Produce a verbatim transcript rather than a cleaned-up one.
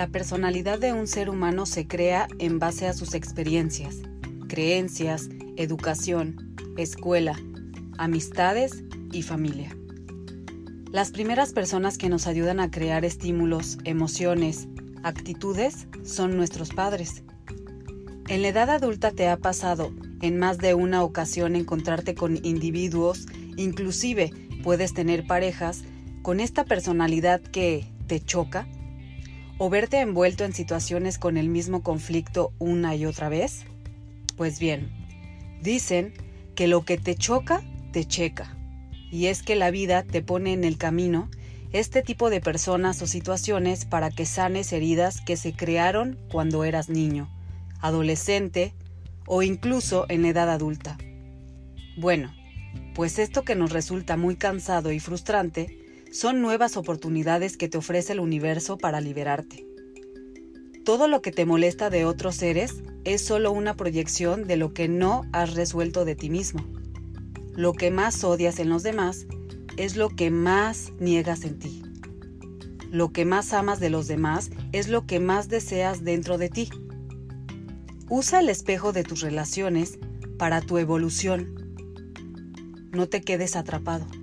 La personalidad de un ser humano se crea en base a sus experiencias, creencias, educación, escuela, amistades y familia. Las primeras personas que nos ayudan a crear estímulos, emociones, actitudes son nuestros padres. En la edad adulta te ha pasado en más de una ocasión encontrarte con individuos, inclusive puedes tener parejas con esta personalidad que te choca, o verte envuelto en situaciones con el mismo conflicto una y otra vez. Pues bien, dicen que lo que te choca, te checa. Y es que la vida te pone en el camino este tipo de personas o situaciones para que sanes heridas que se crearon cuando eras niño, adolescente o incluso en edad adulta. Bueno, pues esto que nos resulta muy cansado y frustrante son nuevas oportunidades que te ofrece el universo para liberarte. Todo lo que te molesta de otros seres es solo una proyección de lo que no has resuelto de ti mismo. Lo que más odias en los demás es lo que más niegas en ti. Lo que más amas de los demás es lo que más deseas dentro de ti. Usa el espejo de tus relaciones para tu evolución. No te quedes atrapado.